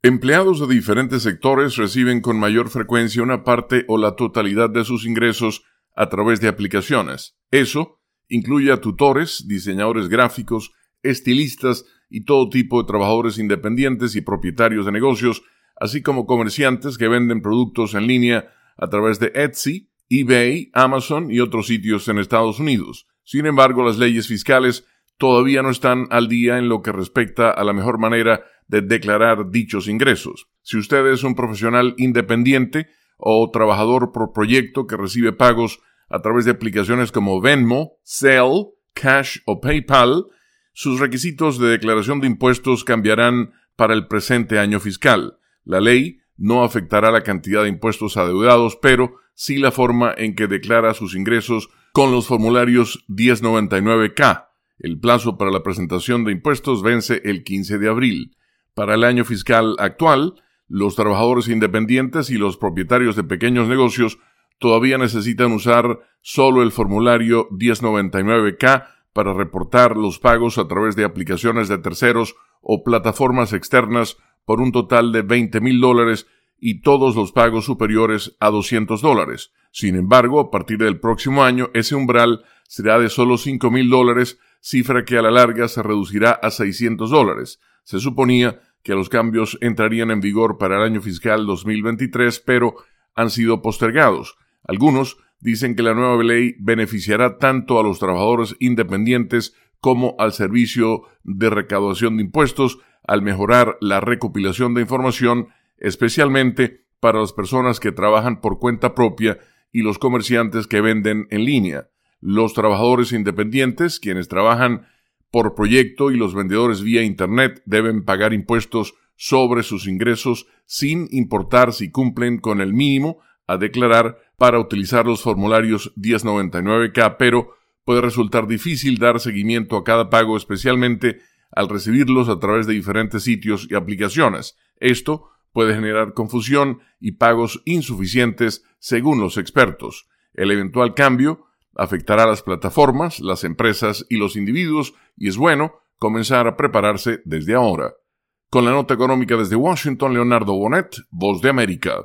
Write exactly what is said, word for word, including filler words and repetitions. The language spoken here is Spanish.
Empleados de diferentes sectores reciben con mayor frecuencia una parte o la totalidad de sus ingresos a través de aplicaciones. Eso incluye a tutores, diseñadores gráficos, estilistas y todo tipo de trabajadores independientes y propietarios de negocios, así como comerciantes que venden productos en línea a través de Etsy, eBay, Amazon y otros sitios en Estados Unidos. Sin embargo, las leyes fiscales todavía no están al día en lo que respecta a la mejor manera de declarar dichos ingresos. Si usted es un profesional independiente o trabajador por proyecto que recibe pagos a través de aplicaciones como Venmo, Zelle, Cash o PayPal, sus requisitos de declaración de impuestos cambiarán para el presente año fiscal. La ley no afectará la cantidad de impuestos adeudados, pero sí la forma en que declara sus ingresos con los formularios diez noventa y nueve K. El plazo para la presentación de impuestos vence el quince de abril. Para el año fiscal actual, los trabajadores independientes y los propietarios de pequeños negocios todavía necesitan usar solo el formulario diez noventa y nueve K para reportar los pagos a través de aplicaciones de terceros o plataformas externas por un total de veinte mil dólares y todos los pagos superiores a doscientos dólares. Sin embargo, a partir del próximo año, ese umbral será de solo cinco mil dólares, cifra que a la larga se reducirá a seiscientos dólares. Se suponía que los cambios entrarían en vigor para el año fiscal dos mil veintitrés, pero han sido postergados. Algunos dicen que la nueva ley beneficiará tanto a los trabajadores independientes como al servicio de recaudación de impuestos al mejorar la recopilación de información, especialmente para las personas que trabajan por cuenta propia y los comerciantes que venden en línea. Los trabajadores independientes, quienes trabajan por proyecto, y los vendedores vía Internet deben pagar impuestos sobre sus ingresos sin importar si cumplen con el mínimo a declarar para utilizar los formularios diez noventa y nueve K, pero puede resultar difícil dar seguimiento a cada pago, especialmente al recibirlos a través de diferentes sitios y aplicaciones. Esto puede generar confusión y pagos insuficientes según los expertos. El eventual cambio afectará a las plataformas, las empresas y los individuos, y es bueno comenzar a prepararse desde ahora. Con la nota económica desde Washington, Leonardo Bonet, Voz de América.